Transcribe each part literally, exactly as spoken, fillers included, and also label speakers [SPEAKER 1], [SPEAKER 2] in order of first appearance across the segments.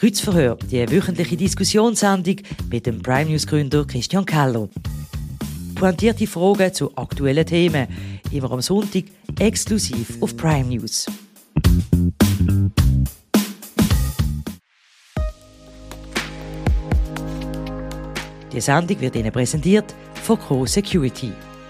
[SPEAKER 1] Kreuzverhör, die wöchentliche Diskussionssendung mit dem Prime News Gründer Christian Keller. Pointierte Fragen zu aktuellen Themen, immer am Sonntag exklusiv auf Prime News. Die Sendung wird Ihnen präsentiert von Co Security.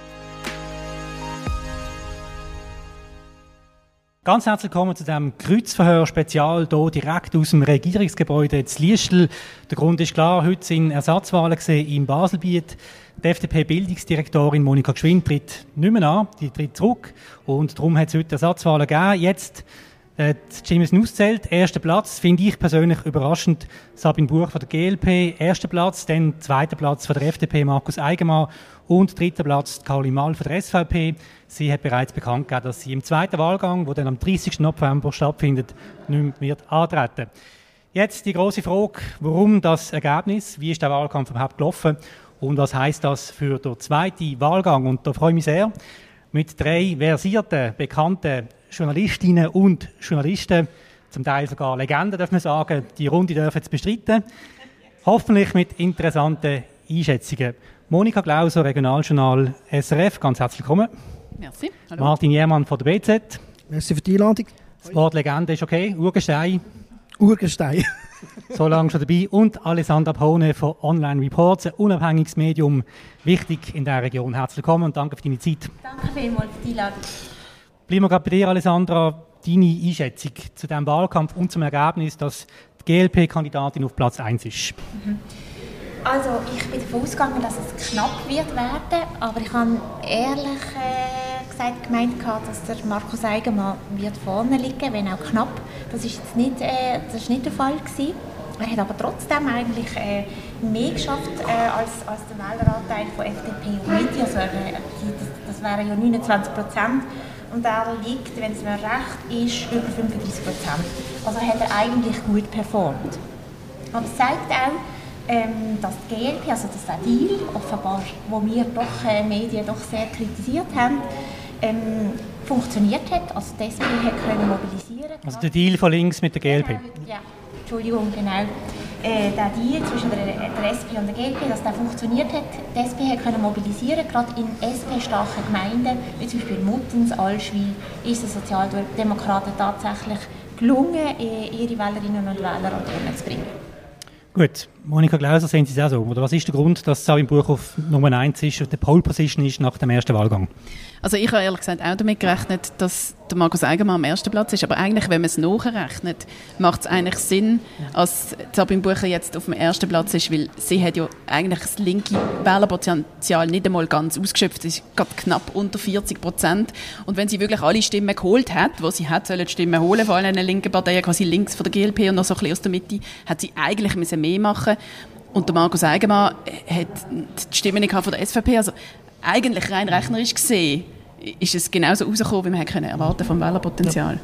[SPEAKER 2] Ganz herzlich willkommen zu diesem Kreuzverhör-Spezial hier direkt aus dem Regierungsgebäude in Liestel. Der Grund ist klar, heute sind Ersatzwahlen im Baselbiet. Die F D P-Bildungsdirektorin Monika Gschwind tritt nicht mehr an, die tritt zurück. Und darum hat es heute Ersatzwahlen gegeben. Jetzt äh, die Stimmen sind ausgezählt. Erster Platz finde ich persönlich überraschend Sabine Buch von der G L P. Erster Platz, dann zweiter Platz von der F D P Markus Eigenmann und dritter Platz Caroline Mall von der S V P. Sie hat bereits bekannt gegeben, dass sie im zweiten Wahlgang, der dann am dreißigsten November stattfindet, nicht mehr wird antreten. Jetzt die grosse Frage, warum das Ergebnis, wie ist der Wahlkampf überhaupt gelaufen und was heisst das für den zweiten Wahlgang? Und da freue ich mich sehr, mit drei versierten, bekannten Journalistinnen und Journalisten, zum Teil sogar Legenden, darf man sagen, die Runde dürfen jetzt bestreiten. Hoffentlich mit interessanten Einschätzungen. Monika Glauser, Regionaljournal S R F, ganz herzlich willkommen.
[SPEAKER 3] Merci. Hallo.
[SPEAKER 2] Martin Jermann von der B Z.
[SPEAKER 4] Merci für die Einladung.
[SPEAKER 2] Das Wort Legende ist okay. Urgestein.
[SPEAKER 4] Urgestein.
[SPEAKER 2] So lange schon dabei. Und Alessandra Pohne von Online Reports, ein unabhängiges Medium, wichtig in dieser Region. Herzlich willkommen und danke für deine Zeit.
[SPEAKER 3] Danke vielmals für die Einladung.
[SPEAKER 2] Bleiben wir gerade bei dir, Alessandra. Deine Einschätzung zu diesem Wahlkampf und zum Ergebnis, dass die G L P-Kandidatin auf Platz eins ist.
[SPEAKER 3] Mhm. Also ich bin davon ausgegangen, dass es knapp wird werden, aber ich habe ehrlich äh, gesagt gemeint, dass der Markus Eigenmann wird vorne liegen, wenn auch knapp. Das ist jetzt nicht, äh, das ist nicht der Fall gewesen. Er hat aber trotzdem eigentlich äh, mehr geschafft äh, als, als der Wähleranteil von F D P und Mitte. Also, äh, das, das wären ja neunundzwanzig Prozent. Und er liegt, wenn es mir recht ist, über fünfunddreißig Prozent. Also hat er eigentlich gut performt. Aber es zeigt auch, Ähm, dass die G L P, also dass der Deal, offenbar, wo wir doch äh, Medien doch sehr kritisiert haben, ähm, funktioniert hat. Also die S P hat können mobilisieren.
[SPEAKER 2] Also der Deal von links mit der G L P?
[SPEAKER 3] Ja, Entschuldigung, genau. Äh, der Deal zwischen der, der S P und der G L P, dass der funktioniert hat. Die S P hat können mobilisieren, gerade in S P-starken Gemeinden, wie zum Beispiel Muttens, Allschwil, ist den Sozialdemokraten tatsächlich gelungen, ihre Wählerinnen und Wähler an die Urne zu bringen.
[SPEAKER 2] Gut, Monika Glauser, sehen Sie es auch so? Oder was ist der Grund, dass Sabine Buch auf Nummer eins ist und die Pole Position ist nach dem ersten Wahlgang?
[SPEAKER 5] Also ich habe ehrlich gesagt auch damit gerechnet, dass der Markus Eigenmann am ersten Platz ist. Aber eigentlich, wenn man es nachrechnet, macht es eigentlich Sinn, dass Sabine Bucher jetzt auf dem ersten Platz ist, weil sie hat ja eigentlich das linke Wählerpotenzial nicht einmal ganz ausgeschöpft. Sie ist gerade knapp unter vierzig Prozent. Und wenn sie wirklich alle Stimmen geholt hat, die sie hat, sollen die Stimmen holen, vor allem in den linken Parteien, quasi links von der G L P und noch so ein bisschen aus der Mitte, hat sie eigentlich müssen mehr machen. Und der Markus Eigenmann hat die Stimmen von der S V P. Also eigentlich rein rechnerisch gesehen ist es genauso rausgekommen, wie man hätte erwarten vom Wählerpotenzial.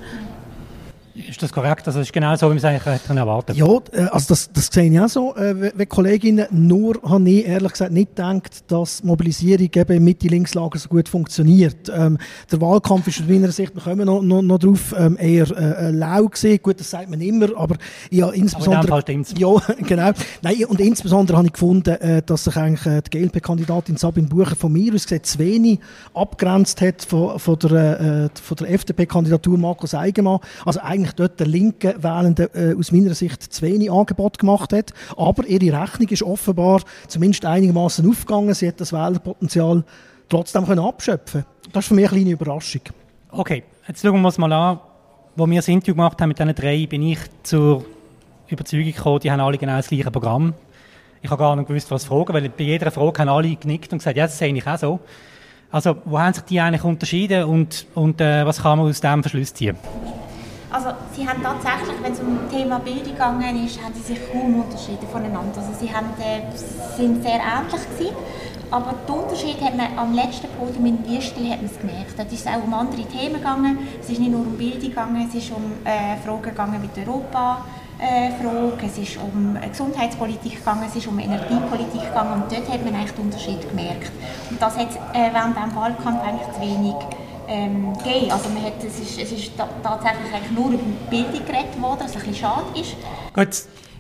[SPEAKER 2] Ist das korrekt? Also es ist genau so, wie man es eigentlich erwarten
[SPEAKER 4] konnte? Ja, also das, das sehe ich auch so, äh, wie Kolleginnen. Nur habe ich ehrlich gesagt nicht gedacht, dass die Mobilisierung eben im Mitte-Links-Lager so gut funktioniert. Ähm, der Wahlkampf ist aus meiner Sicht, wir kommen noch, noch, noch drauf, ähm, eher äh, lau gewesen. Gut, das sagt man immer, aber ja, insbesondere...
[SPEAKER 2] Aber in dem Fall
[SPEAKER 4] ja, genau. Nein, und insbesondere habe ich gefunden, äh, dass sich eigentlich äh, die G L P-Kandidatin Sabine Bucher von mir aus gesehen zu wenig abgrenzt hat von, von der, äh, von der F D P-Kandidatur Markus Eigenmann. Also eigentlich dort der linken Wählenden äh, aus meiner Sicht zu wenig Angebot gemacht hat. Aber ihre Rechnung ist offenbar zumindest einigermaßen aufgegangen. Sie hat das Wählerpotenzial trotzdem können abschöpfen. Das ist für mich eine kleine Überraschung.
[SPEAKER 2] Okay, jetzt schauen wir uns mal an. Als wir das Interview gemacht haben mit diesen drei, bin ich zur Überzeugung gekommen, die haben alle genau das gleiche Programm. Ich habe gar nicht gewusst, was fragen, weil bei jeder Frage haben alle genickt und gesagt, ja, das sehe ich auch so. Also, wo haben sich die eigentlich unterschieden und, und äh, was kann man aus dem Verschluss ziehen?
[SPEAKER 3] Also sie haben tatsächlich, wenn es um das Thema Bildung gegangen ist, haben sie sich kaum unterschieden voneinander. Also sie haben, äh, sind sehr ähnlich gewesen, aber den Unterschied hat man am letzten Podium in Liestel hat man es gemerkt. Da ist es auch um andere Themen gegangen. Es ist nicht nur um Bildung gegangen, es ist um äh, Fragen gegangen mit Europa. Äh, Frage, es ist um Gesundheitspolitik gegangen, es ist um Energiepolitik gegangen und dort hat man eigentlich den Unterschied gemerkt. Und das hat äh, während diesem Wahlkampf eigentlich zu wenig ähm, gegeben. Also man hat, es ist, es ist t- tatsächlich eigentlich nur über Bildung geredet worden, was ein bisschen schade ist.
[SPEAKER 2] Gut,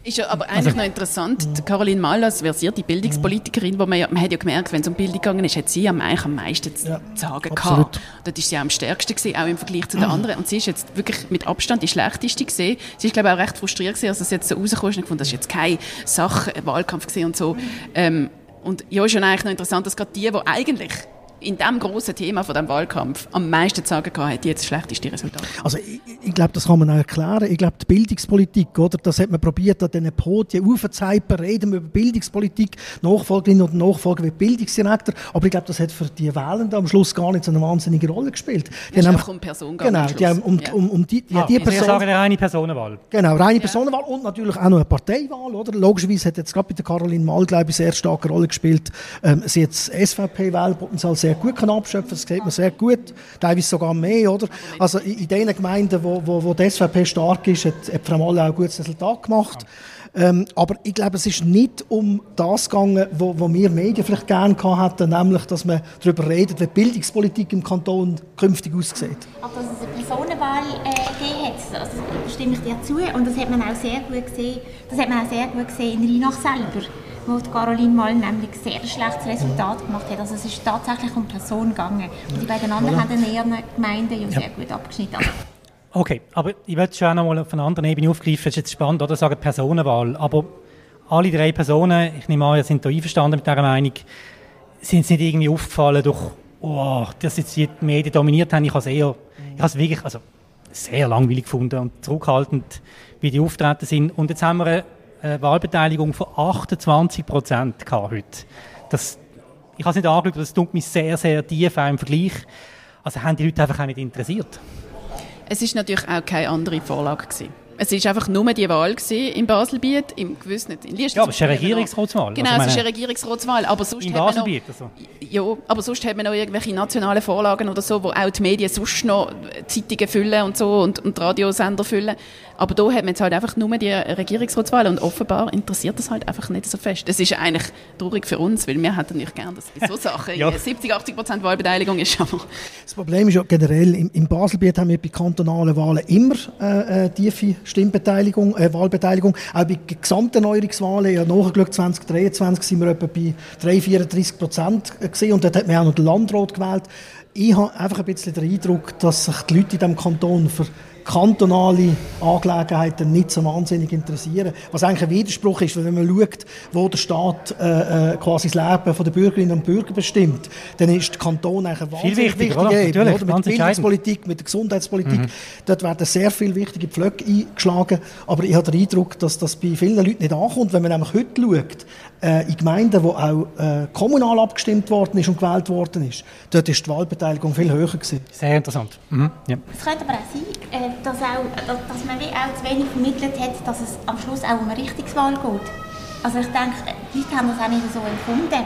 [SPEAKER 5] Ist ja aber eigentlich also, noch interessant, die Caroline Mal als versierte Bildungspolitikerin, wo man, ja, man hat ja gemerkt, wenn es um Bildung gegangen ist, hat sie am, eigentlich am meisten zu ja, sagen gehabt. Dort war sie auch am stärksten gewesen, auch im Vergleich zu den anderen. Und sie ist jetzt wirklich mit Abstand die schlechteste gewesen. Sie ist, glaube ich, auch recht frustriert gewesen, als es jetzt so rausgekommen ist und gefunden, das ist jetzt kein Sachwahlkampf gewesen und so. Ähm, und ja, ist schon eigentlich noch interessant, dass gerade die, die eigentlich in diesem grossen Thema von diesem Wahlkampf am meisten zu sagen gehabt, die jetzt das schlechteste Resultat.
[SPEAKER 4] Also ich, ich glaube, das kann man auch erklären. Ich glaube, die Bildungspolitik, oder, das hat man probiert, an diesen Podien aufzuhypen, reden wir über Bildungspolitik, Nachfolgerin oder Nachfolger wie Bildungsdirektor, aber ich glaube, das hat für die Wählenden am Schluss gar nicht so eine wahnsinnige Rolle gespielt.
[SPEAKER 5] Die ist einfach um Person gegangen.
[SPEAKER 4] Genau, die haben um, ja. um, um die, die, ah, die Person...
[SPEAKER 2] Ich sage eine reine Personenwahl.
[SPEAKER 4] Genau, reine ja. Personenwahl und natürlich auch noch eine Parteiwahl, oder? Logischerweise hat jetzt gerade bei der Caroline Mal, glaube ich, sehr starke Rolle gespielt. Ähm, sie hat das S V P-Wählpotenzial sehr gut kann abschöpfen, das sieht man sehr gut, teilweise sogar mehr, oder? Also in, in den Gemeinden, wo, wo, wo die S V P stark ist, hat, hat Frau Mal auch ein gutes Resultat gemacht. Ähm, aber ich glaube, es ist nicht um das gegangen, wo, wo wir Medien vielleicht gerne hatten, nämlich, dass man darüber redet, wie die Bildungspolitik im Kanton künftig aussieht.
[SPEAKER 3] Aber dass es eine Personenwahl äh, gegeben hat, also, da stimme ich dir zu, und das hat man auch sehr gut gesehen, das hat man auch sehr gut gesehen in Rheinach selber, wo die Caroline Mal nämlich sehr schlechtes Resultat gemacht hat. Also es ist tatsächlich um Personen gegangen. Und die beiden anderen ja. haben in ihren Gemeinden ja sehr ja. gut abgeschnitten.
[SPEAKER 2] Okay, aber ich möchte schon noch mal auf einer anderen Ebene aufgreifen. Das ist jetzt spannend, oder? Sagen Personenwahl. Aber alle drei Personen, ich nehme an, ihr seid da einverstanden mit dieser Meinung, sind es nicht irgendwie aufgefallen durch, oh, dass jetzt die Medien dominiert haben. Ich habe es eher, ich habe es wirklich, also sehr langweilig gefunden und zurückhaltend, wie die auftreten sind. Und jetzt haben wir eine Eine Wahlbeteiligung von achtundzwanzig Prozent heute. Das, ich habe es nicht angeschaut, aber das tut mich sehr, sehr tief auch im Vergleich. Also haben die Leute einfach auch nicht interessiert.
[SPEAKER 5] Es war natürlich auch keine andere Vorlage gewesen. Es war einfach nur die Wahl im Baselbiet, im gewiss nicht in Liestal.
[SPEAKER 2] Ja, aber es ist eine Regierungsratswahl.
[SPEAKER 5] Genau, also es ist eine Regierungsratswahl. Aber sonst
[SPEAKER 2] im
[SPEAKER 5] hat
[SPEAKER 2] Baselbiet?
[SPEAKER 5] Also. Ja, aber sonst hat man noch irgendwelche nationalen Vorlagen oder so, wo auch die Medien sonst noch Zeitungen füllen und so und, und Radiosender füllen. Aber da hat man jetzt halt einfach nur die Regierungsratswahl und offenbar interessiert das halt einfach nicht so fest. Das ist eigentlich traurig für uns, weil wir hätten nicht gerne, dass bei so Sachen ja. siebzig, achtzig Prozent Wahlbeteiligung ist. Aber
[SPEAKER 4] das Problem ist ja generell, im, im Baselbiet haben wir bei kantonalen Wahlen immer äh, tiefe Stimmbeteiligung, äh, Wahlbeteiligung. Auch bei gesamten Neuerungswahlen, ja, nachgeschaut, zwanzig dreiundzwanzig sind wir etwa bei drei bis vierunddreißig Prozent gesehen und dort hat man auch noch den Landrat gewählt. Ich habe einfach ein bisschen den Eindruck, dass sich die Leute in diesem Kanton für kantonale Angelegenheiten nicht so wahnsinnig interessieren. Was eigentlich ein Widerspruch ist, weil wenn man schaut, wo der Staat äh, quasi das Leben der Bürgerinnen und Bürger bestimmt, dann ist der Kanton eigentlich ein wahnsinnig
[SPEAKER 2] viel wichtiger,
[SPEAKER 4] wichtiger
[SPEAKER 2] oder? Natürlich,
[SPEAKER 4] oder? Mit der Bildungspolitik, mit der Gesundheitspolitik. Mhm. Dort werden sehr viele wichtige Pflöcke eingeschlagen. Aber ich habe den Eindruck, dass das bei vielen Leuten nicht ankommt. Wenn man nämlich heute schaut, äh, in Gemeinden, wo auch äh, kommunal abgestimmt worden ist und gewählt worden ist, dort ist die Wahlbeteiligung viel höher gewesen.
[SPEAKER 2] Sehr interessant. Mhm. Ja.
[SPEAKER 3] Es könnte aber auch sein, äh, dass, auch, dass man wie auch zu wenig vermittelt hat, dass es am Schluss auch um eine Richtungswahl geht. Also ich denke, die Leute haben das auch nicht so empfunden.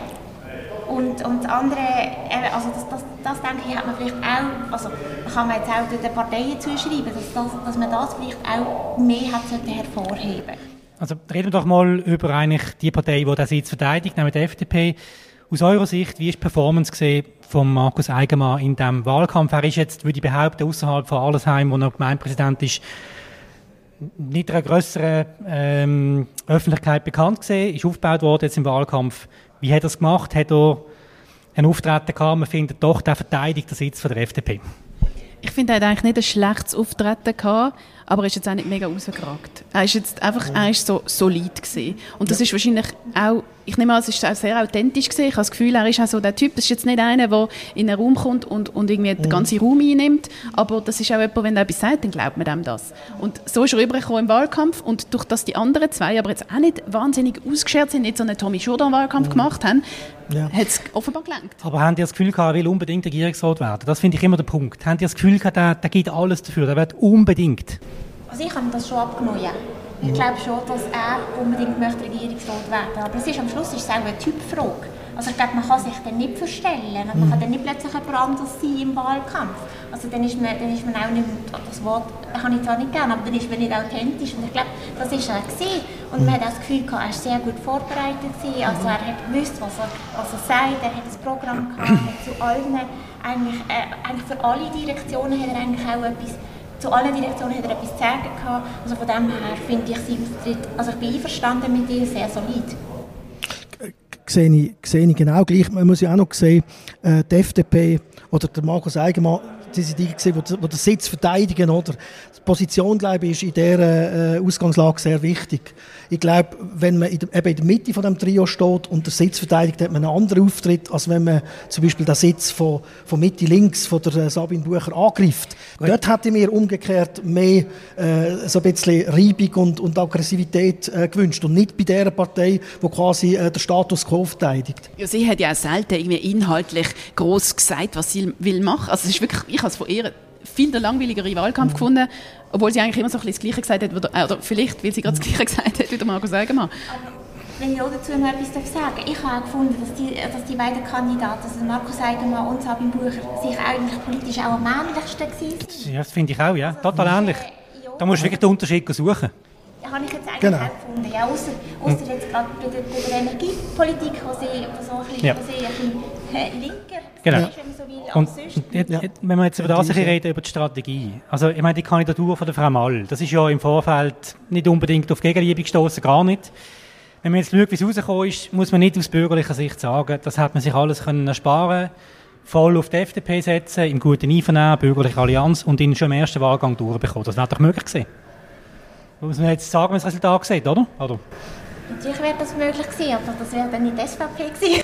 [SPEAKER 3] Und, und das andere, also das, das, das denke ich, hat man vielleicht auch, also kann man jetzt auch den Parteien zuschreiben, dass, dass, dass man das vielleicht auch mehr hat hervorheben sollte.
[SPEAKER 2] Also reden wir doch mal über eigentlich die Partei, die den Sitz verteidigt, nämlich die F D P. Aus eurer Sicht, wie ist die Performance gesehen von Markus Eigenmann in diesem Wahlkampf? Er ist jetzt, würde ich behaupten, außerhalb von Allersheim, wo er Gemeindepräsident ist, nicht einer grösseren ähm, Öffentlichkeit bekannt gesehen, ist aufgebaut worden jetzt im Wahlkampf. Wie hat er es gemacht? Hat er ein Auftreten gehabt? Man findet doch, der verteidigt den Sitz von der F D P.
[SPEAKER 5] Ich finde, er hat eigentlich nicht ein schlechtes Auftreten gehabt, aber er ist jetzt auch nicht mega rausgeragt. Er ist jetzt einfach, er ist so solid gewesen. Und das ist wahrscheinlich auch, ich nehme an, es ist auch sehr authentisch gewesen. Ich habe das Gefühl, er ist auch so der Typ, das ist jetzt nicht einer, der in einen Raum kommt und, und irgendwie den ganzen Raum einnimmt, aber das ist auch jemand, wenn er etwas sagt, dann glaubt man dem das. Und so ist er rübergekommen im Wahlkampf und durch das die anderen zwei aber jetzt auch nicht wahnsinnig ausgeschert sind, nicht so einen Tommy Jourdan-Wahlkampf mhm. gemacht haben, ja. hat es offenbar gelangt.
[SPEAKER 2] Aber haben die das Gefühl gehabt, er will unbedingt Regierungsrat werden? Das finde ich immer der Punkt. Haben die das Gefühl gehabt, der, der gibt alles dafür, der wird unbedingt?
[SPEAKER 3] Also ich habe das schon abgenommen, ja. Ich glaube schon, dass er unbedingt möchte Regierungsrat werden. Aber es ist, am Schluss ist es auch eine Typfrage. Also ich glaube, man kann sich dann nicht verstellen. Man kann dann nicht plötzlich jemand anderes sein im Wahlkampf. Also dann ist man, dann ist man auch nicht, das Wort kann ich zwar nicht gerne, aber dann ist man nicht authentisch. Und ich glaube, das war er gewesen. Und man hat auch das Gefühl gehabt, er war sehr gut vorbereitet gewesen. Also er hat gewusst, was er, was er sagt. Er hat das Programm gehabt, hat zu allen, eigentlich, äh, eigentlich für alle Direktionen hat er eigentlich auch etwas zu allen Direktionen hat er etwas zu sagen gehabt. Also von dem her finde ich sie Auftritt, also ich bin einverstanden mit ihr, sehr solid.
[SPEAKER 4] Sehe ich, sehe ich genau gleich. Man muss ja auch noch sehen, äh, die F D P oder der Markus Eigenmann, die sind die gesehen, die den Sitz verteidigen, oder? Die Position, glaube ich, ist in dieser äh, Ausgangslage sehr wichtig. Ich glaube, wenn man in der, eben in der Mitte von dem Trio steht und den Sitz verteidigt, hat man einen anderen Auftritt, als wenn man zum Beispiel den Sitz von, von Mitte links von der Sabine Bucher angreift. Gut. Dort hätte ich mir umgekehrt mehr äh, so ein bisschen Reibung und, und Aggressivität äh, gewünscht und nicht bei der Partei, die quasi äh, den Status quo verteidigt.
[SPEAKER 5] Ja, sie hat ja auch selten irgendwie inhaltlich gross gesagt, was sie will machen. Also es ist wirklich, ich habe es von ihr viel der langweiligere Wahlkampf mhm. gefunden, obwohl sie eigentlich immer so ein bisschen das Gleiche gesagt hat, oder, oder vielleicht, weil sie gerade das Gleiche gesagt hat wie der Markus Eigenmann.
[SPEAKER 3] Aber wenn ich auch dazu noch etwas sagen darf, ich habe auch gefunden, dass die, dass die beiden Kandidaten, also Markus Eigenmann und Sabine Bucher, sich eigentlich politisch auch am ähnlichsten waren.
[SPEAKER 2] Ja, das finde ich auch, ja. Total also, ähnlich. Äh, ja. Da musst du wirklich den Unterschied suchen.
[SPEAKER 3] Habe ich jetzt eigentlich
[SPEAKER 4] genau.
[SPEAKER 3] auch gefunden. Ja, ausser, ausser hm. jetzt gerade bei der, bei der Energiepolitik, wo sie, wo so ein bisschen,
[SPEAKER 2] ja.
[SPEAKER 3] wo sie ein bisschen äh, linker
[SPEAKER 2] genau.
[SPEAKER 3] ist, wenn man so will.
[SPEAKER 2] Und, und jetzt, ja. wenn wir jetzt über das reden, über die Strategie. Also, ich meine, die Kandidatur von der Frau Mall, das ist ja im Vorfeld nicht unbedingt auf Gegenliebe gestoßen, gar nicht. Wenn man jetzt schaut, wie es rausgekommen ist, muss man nicht aus bürgerlicher Sicht sagen, das hat man sich alles können ersparen, voll auf die F D P setzen, im guten Einvernehmen, bürgerliche Allianz und ihn schon im ersten Wahlgang durchbekommen. Das wäre doch möglich gewesen. Muss man jetzt sagen, wenn das Resultat sieht, oder? oder?
[SPEAKER 3] Natürlich wäre das möglich gewesen, aber das wäre dann nicht die S V P gewesen.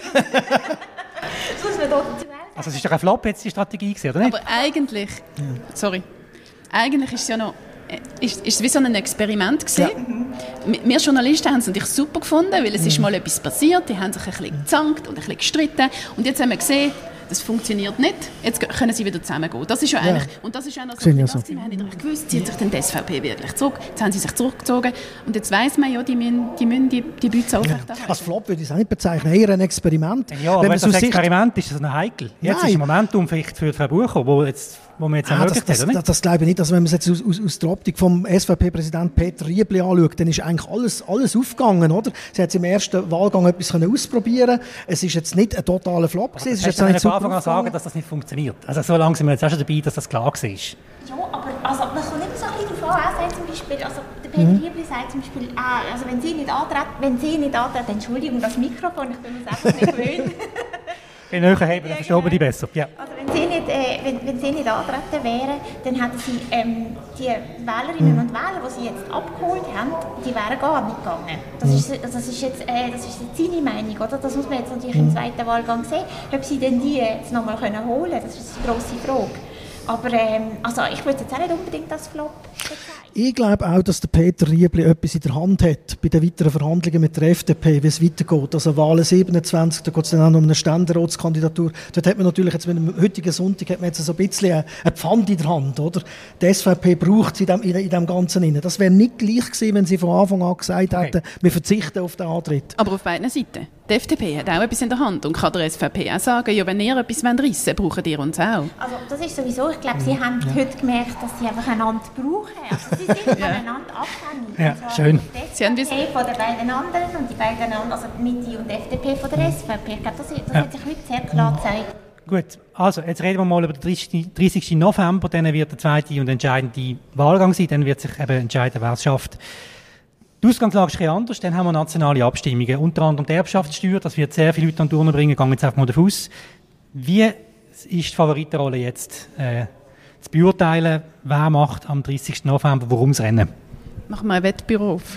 [SPEAKER 3] Das muss man dort dazu sagen.
[SPEAKER 2] Also es ist doch ein Flop jetzt die Strategie gewesen, oder nicht?
[SPEAKER 5] Aber eigentlich, sorry, eigentlich ist es ja noch, ist, ist es wie so ein Experiment gewesen. Ja. Wir Journalisten haben es natürlich super gefunden, weil es mhm. ist mal etwas passiert, die haben sich ein bisschen gezankt und ein bisschen gestritten und jetzt haben wir gesehen, das funktioniert nicht, jetzt können sie wieder zusammengehen. Das ist ja eigentlich, ja. und das ist auch noch so,
[SPEAKER 4] ja
[SPEAKER 5] so. Wir haben nicht gewusst, zieht sich denn die S V P wirklich zurück, jetzt haben sie sich zurückgezogen und jetzt weiss man ja, die müssen die, müssen die, die Bütze aufrechterhalten.
[SPEAKER 4] Ja. Als Flop würde ich es auch nicht bezeichnen, eher ein Experiment.
[SPEAKER 2] Ja, aber das Experiment ist das noch heikel. Jetzt Nein. ist ein Momentum vielleicht für Frau Bucher, wo jetzt wo man jetzt
[SPEAKER 4] ah, das, das, das, das glaube ich nicht. Also wenn man es jetzt aus, aus, aus der Optik vom S V P-Präsident Peter Riebli anschaut, dann ist eigentlich alles, alles aufgegangen, oder? Sie hat im ersten Wahlgang etwas ausprobieren können. Es ist jetzt nicht ein totaler Flop gewesen. Es ist jetzt nicht
[SPEAKER 2] von Anfang an sagen, dass das nicht funktioniert. Also so lange sind wir jetzt auch schon dabei, dass das klar war.
[SPEAKER 3] Ja, aber also, man kann nicht so ein bisschen davon aus, sagt zum Beispiel, also der Peter mhm. Riebli sagt zum Beispiel, äh, also wenn Sie nicht antreten, wenn Sie nicht antreten, Entschuldigung, das Mikrofon, ich bin mir es einfach nicht gewöhnt.
[SPEAKER 2] In höher Heben, dann verstehen wir die besser. Ja.
[SPEAKER 3] Also wenn sie nicht, äh, wenn, wenn sie nicht antreten wären, dann hätten sie ähm, die Wählerinnen und Wähler, die sie jetzt abgeholt haben, die wären gar nicht gegangen. Das ist, das ist jetzt, äh, das ist jetzt seine Meinung, oder? Das muss man jetzt natürlich im zweiten Wahlgang sehen. Ob sie denn die jetzt nochmal holen können, das ist eine grosse Frage. Aber ähm, also ich würde jetzt auch nicht unbedingt als Flop bezeichnen.
[SPEAKER 4] Ich glaube auch, dass der Peter Riebli etwas in der Hand hat bei den weiteren Verhandlungen mit der F D P, wie es weitergeht. Also Wahlen siebenundzwanzig, da geht es dann auch noch um eine Ständeratskandidatur. Dort hat man natürlich jetzt mit dem heutigen Sonntag hat man jetzt so ein bisschen eine Pfand in der Hand, oder? Die S V P braucht sie in dem, in dem Ganzen rein. Das wäre nicht gleich gewesen, wenn sie von Anfang an gesagt okay. hätten, wir verzichten auf den Antritt.
[SPEAKER 5] Aber auf beiden Seiten. Die F D P hat auch etwas in der Hand und kann der S V P auch sagen, ja, wenn ihr etwas reissen wollt, braucht ihr uns auch.
[SPEAKER 3] Also das ist sowieso, ich glaube, sie haben ja. heute gemerkt, dass sie einfach einander brauchen. Also sie sind ja. voneinander abhängig.
[SPEAKER 2] Ja, schön.
[SPEAKER 3] Die S V P von den beiden anderen und die beiden anderen, also die Mitte und die F D P von der S V P. Ich glaube, das, das ja. hat sich heute sehr klar gezeigt.
[SPEAKER 2] Gut, also jetzt reden wir mal über den dreißigsten November, dann wird der zweite und entscheidende Wahlgang sein, dann wird sich eben entscheiden, wer es schafft. Die Ausgangslage ist ein bisschen anders, dann haben wir nationale Abstimmungen, unter anderem die Erbschaftssteuer, das wird sehr viele Leute an die Urne bringen, gehen jetzt einfach mal davon aus. Wie ist die Favoritenrolle jetzt äh, zu beurteilen, wer macht am dreißigsten November, worum das Rennen?
[SPEAKER 5] Machen wir ein Wettbüro auf.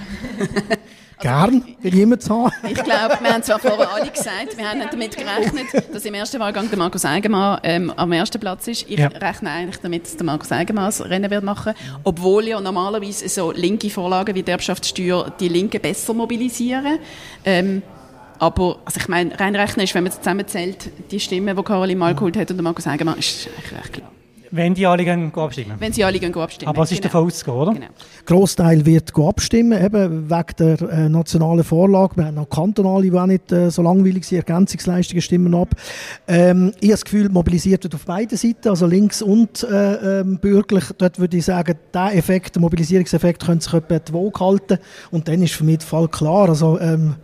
[SPEAKER 4] Gern, will jemand zu haben.
[SPEAKER 5] Ich glaube, wir haben zwar vorher alle gesagt, wir haben nicht damit gerechnet, dass im ersten Wahlgang der Markus Eigenmann ähm, am ersten Platz ist. Ich ja. rechne eigentlich damit, dass der Markus Eigenmann das Rennen wird machen, obwohl ja normalerweise so linke Vorlagen wie die Erbschaftssteuer die Linken besser mobilisieren. Ähm, aber also ich meine, rein rechnen ist, wenn man zusammenzählt, die Stimmen, die Caroline Mal geholt hat und der Markus Eigenmann, ist eigentlich recht klar.
[SPEAKER 2] Wenn die alle gehen abstimmen.
[SPEAKER 5] Wenn sie alle gehen abstimmen.
[SPEAKER 2] Aber es ist
[SPEAKER 5] genau.
[SPEAKER 2] davon auszugehen, oder?
[SPEAKER 5] Genau.
[SPEAKER 4] Großteil wird abstimmen, eben wegen der äh, nationalen Vorlage. Wir haben auch kantonale, die auch nicht äh, so langweilig sind, Ergänzungsleistungen stimmen ab. Ähm, ich habe das Gefühl, mobilisiert wird auf beiden Seiten, also links und äh, ähm, bürgerlich. Dort würde ich sagen, der Effekt, der Mobilisierungseffekt, könnte sich etwa die Waage halten. Und dann ist für mich der Fall klar. Also, ähm,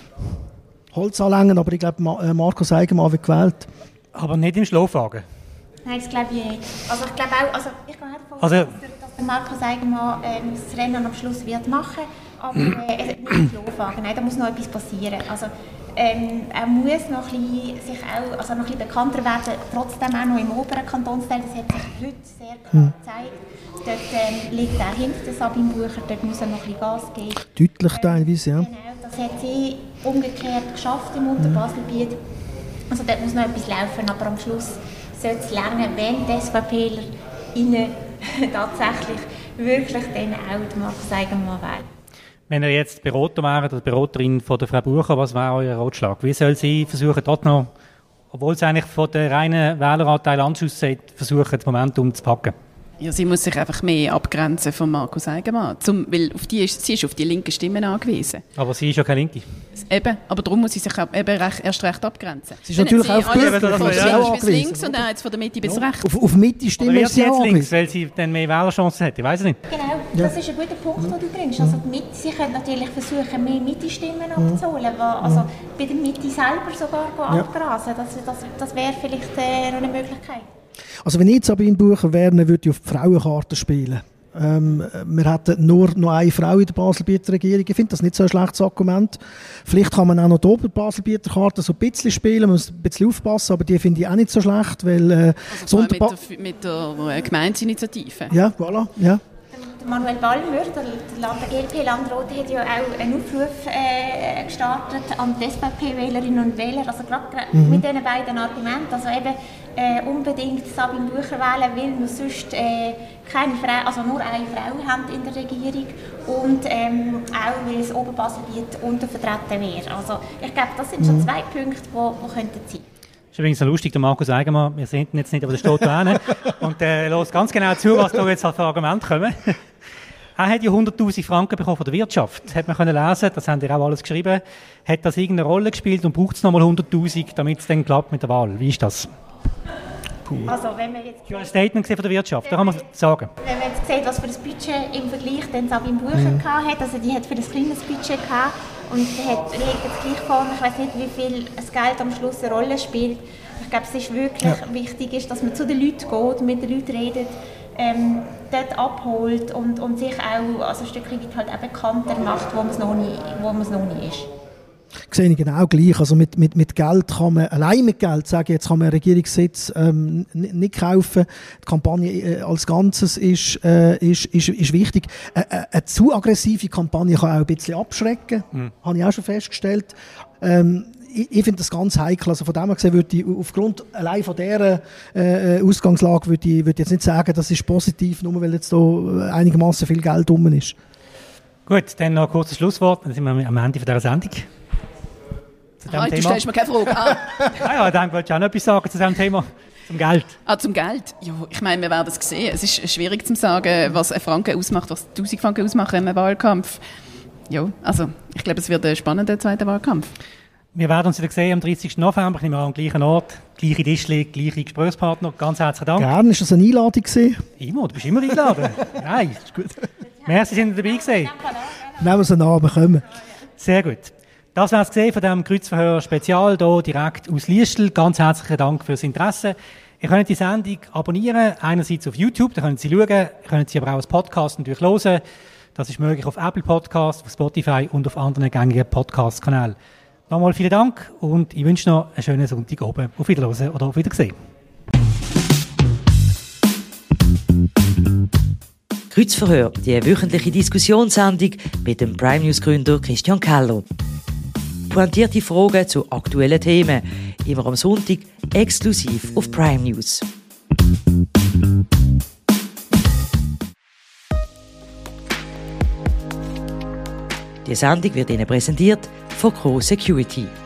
[SPEAKER 4] Holz anlängen, aber ich glaube, Ma- äh, Markus Eigenmann wird gewählt.
[SPEAKER 2] Aber nicht im Schlafwagen.
[SPEAKER 3] Nein, das glaube ich nicht. Also ich glaube auch, also ich kann auch davon
[SPEAKER 2] also,
[SPEAKER 3] dass Markus Eigenmann ähm, das Rennen am Schluss wird machen, aber äh, es wird nicht anfangen. Nein, da muss noch etwas passieren. Also, ähm, er muss noch ein bisschen, sich auch, also noch ein bisschen bekannter werden, trotzdem auch noch im oberen Kantonsteil. Das hat sich heute sehr klar gezeigt. Dort ähm, liegt er hinter Sabine Bucher, dort muss er noch ein bisschen Gas geben.
[SPEAKER 4] Deutlich teilweise, ja.
[SPEAKER 3] Genau, das hat sie umgekehrt geschafft im Unterbaselbiet. Also dort muss noch etwas laufen, aber am Schluss sollte es lernen, wenn die SVPler innen tatsächlich wirklich dann auch die Markus Eigenmann wählen.
[SPEAKER 2] Wenn ihr jetzt Berater wäre oder Beraterin von der Frau Bucher, was wäre euer Ratschlag? Wie soll sie versuchen, dort noch, obwohl sie eigentlich von der reinen Wähleranteil aussieht, versuchen, das Momentum zu packen?
[SPEAKER 5] Ja, sie muss sich einfach mehr abgrenzen von Markus Eigenmann, zum, weil auf die ist, sie ist auf die linken Stimmen angewiesen.
[SPEAKER 2] Aber sie ist ja keine Linke.
[SPEAKER 5] Eben, aber darum muss sie sich eben recht, erst recht abgrenzen.
[SPEAKER 4] Sie ist natürlich auch
[SPEAKER 5] von
[SPEAKER 4] bürgerlich,
[SPEAKER 5] der
[SPEAKER 4] das ist
[SPEAKER 5] Mitte
[SPEAKER 4] auch
[SPEAKER 5] bis
[SPEAKER 4] angewiesen,
[SPEAKER 5] links und dann jetzt von der Mitte bis
[SPEAKER 4] ja.
[SPEAKER 5] rechts.
[SPEAKER 4] Auf, auf Mitte Stimmen
[SPEAKER 2] Oder
[SPEAKER 4] ist sie
[SPEAKER 2] jetzt
[SPEAKER 4] auch
[SPEAKER 2] links,
[SPEAKER 4] angewiesen.
[SPEAKER 2] weil sie dann mehr Wählerchancen hat? Ich weiss es nicht.
[SPEAKER 3] Genau,
[SPEAKER 4] Ja.
[SPEAKER 3] das ist ein guter Punkt, den du bringst. Also die Mitte, sie können natürlich versuchen, mehr Mitte-Stimmen abzuholen, also bei der Mitte selber sogar
[SPEAKER 4] Ja.
[SPEAKER 3] abgrasen. Das, das, das wäre vielleicht äh, noch eine Möglichkeit.
[SPEAKER 4] Also wenn ich jetzt Sabine Bucher wäre, dann würde ich auf die Frauenkarte spielen. Ähm, wir hätten nur noch eine Frau in der Baselbieter Regierung. Ich finde das nicht so ein schlechtes Argument. Vielleicht kann man auch noch die Oberbaselbieter Karte so ein bisschen spielen, man muss ein bisschen aufpassen, aber die finde ich auch nicht so schlecht, weil äh,
[SPEAKER 5] Also mit,
[SPEAKER 4] Sonderba-
[SPEAKER 5] der, mit der Gemeindeinitiative.
[SPEAKER 4] ja, voilà, ja.
[SPEAKER 3] Der Manuel Ballmer, der, der Land, der G L P-Landrat, hat ja auch einen Aufruf äh, gestartet an die S V P-Wählerinnen und Wähler, also gerade mhm. mit diesen beiden Argumenten, also eben äh, unbedingt Sabine Bucher wählen, weil wir sonst äh, keine Frau, also nur eine Frau haben in der Regierung und ähm, auch weil das Oberbaselbiet untervertreten wäre. Also ich glaube, das sind schon zwei Punkte, die wo, wo könnten sein.
[SPEAKER 2] Das ist übrigens so lustig, der Markus Eigenmann, wir sehen ihn jetzt nicht, aber der steht da hinten und äh, hört ganz genau zu, was da jetzt für Argumente kommen. Er hat ja hunderttausend Franken bekommen von der Wirtschaft. Das hat man können lesen, das haben ihr auch alles geschrieben. Hat das irgendeine Rolle gespielt und braucht es nochmal hunderttausend, damit es dann klappt mit der Wahl? Wie ist das?
[SPEAKER 3] Puh. Also wenn man jetzt
[SPEAKER 2] ich habe ein Statement gesehen von der Wirtschaft, da kann man sagen.
[SPEAKER 3] Wenn man jetzt sieht, was für ein Budget im Vergleich dann Sabine Bucher mhm. hat, also die hat für ein kleines Budget gehabt und hat, legt jetzt gleich vor, ich weiß nicht, wie viel das Geld am Schluss eine Rolle spielt. Ich glaube, es ist wirklich ja. wichtig, ist, dass man zu den Leuten geht, mit den Leuten redet, ähm, dort abholt und, und sich auch also ein Stückchen weit halt auch bekannter macht, wo man es noch nie, wo man es noch nie ist.
[SPEAKER 4] Sehe ich genau gleich. Also mit, mit, mit Geld kann man, allein mit Geld, sage ich jetzt, kann man einen Regierungssitz ähm, nicht kaufen. Die Kampagne äh, als Ganzes ist, äh, ist, ist, ist wichtig. Äh, äh, eine zu aggressive Kampagne kann auch ein bisschen abschrecken. Mhm. Habe ich auch schon festgestellt. Ähm, ich ich finde das ganz heikel. Also von dem her gesehen würde ich aufgrund allein von dieser äh, Ausgangslage würde ich, würde ich jetzt nicht sagen, das ist positiv, nur weil jetzt da einigermaßen viel Geld rum ist.
[SPEAKER 2] Gut, dann noch ein kurzes Schlusswort. Dann sind wir am Ende dieser Sendung.
[SPEAKER 5] Ah, du stellst mir keine Frage. Ah.
[SPEAKER 2] ja, ja, dann wolltest du auch noch etwas sagen zu diesem Thema, zum Geld.
[SPEAKER 5] Ah, zum Geld? Ja, ich meine, wir werden es sehen. Es ist schwierig zu sagen, was ein Franken ausmacht, was tausend Franken ausmachen in einem Wahlkampf. Ja, also ich glaube, es wird ein spannender zweiter Wahlkampf.
[SPEAKER 2] Wir werden uns wieder sehen am dreißigsten November, ich nehme an, am gleichen Ort, gleiche Tischli, gleiche Gesprächspartner. Ganz herzlichen Dank.
[SPEAKER 4] Gerne, ist das eine Einladung gewesen?
[SPEAKER 2] Immer, du bist immer eingeladen. Nein, ist gut. Merci, sind dabei gewesen.
[SPEAKER 4] Nehmen wir sie an, wir kommen.
[SPEAKER 2] Sehr gut. Das war es gesehen von diesem Kreuzverhör Spezial hier direkt aus Liestel. Ganz herzlichen Dank fürs Interesse. Ihr könnt die Sendung abonnieren, einerseits auf YouTube, da können Sie schauen, ihr könnt sie aber auch als Podcast natürlich hören. Das ist möglich auf Apple Podcasts, auf Spotify und auf anderen gängigen Podcast-Kanälen. Nochmal vielen Dank und ich wünsche noch einen schönen Sonntag oben. Auf Wiederhören oder auf Wiedersehen.
[SPEAKER 1] Kreuzverhör, die wöchentliche Diskussionssendung mit dem Prime News Gründer Christian Keller. Pointierte Fragen zu aktuellen Themen, immer am Sonntag exklusiv auf Prime News. Die Sendung wird Ihnen präsentiert von Co Security.